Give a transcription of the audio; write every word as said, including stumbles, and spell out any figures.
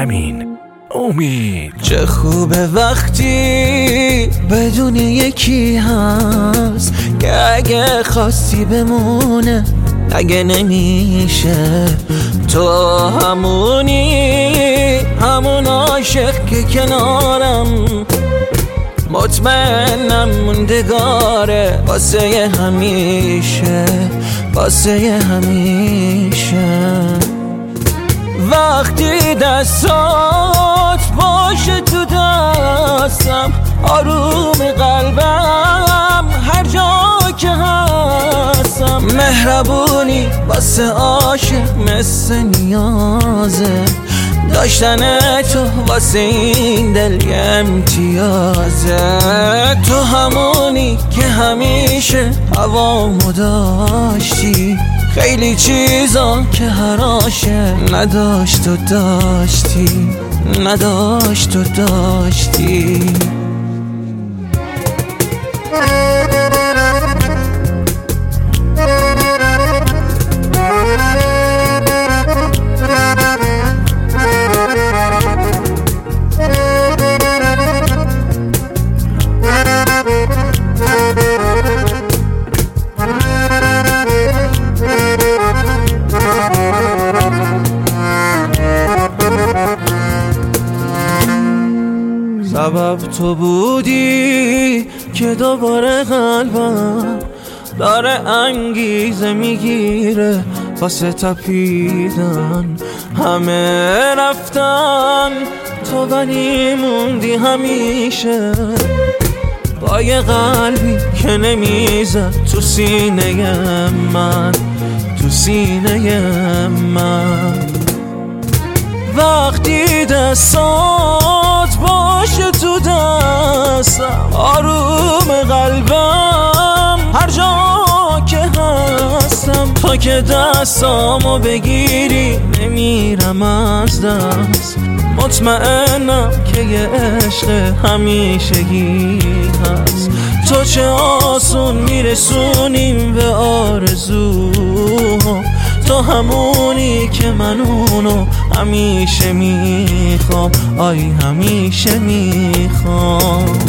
امین. امید. چه خوبه وقتی بدون یکی هست که اگه خواستی بمونه اگه نمیشه. تو همونی، همون عاشق که کنارم، مطمئنم موندگاره واسه همیشه، واسه همیشه. وقتی دستات باشه تو دستم، آروم قلبم هر جا که هستم. مهربونی واسه عاشق مثل نیازه، داشتن تو واسه این دل یه امتیازه. تو همونی که همیشه هوامو داشتی، خیلی چیزا که هر عاشق نداشت و داشتی، نداشت و داشتی. سبب تو بودی که دوباره قلبم داره انگیزه میگیره واسه تپیدن. همه رفتن تو ولی موندی همیشه، با یه قلبی که نمیزد تو سینه من، تو سینه من. وقتی دستات باشه تو دستم، آروم قلبم هر جا که هستم. تا که دستامو بگیری نمیرم از دست، مطمئنم که یه عشق همیشگی هست. تو چه آسون میرسونیم به آرزوها، تو همونی که من اونو همیشه میخوام، آی همیشه میخوام.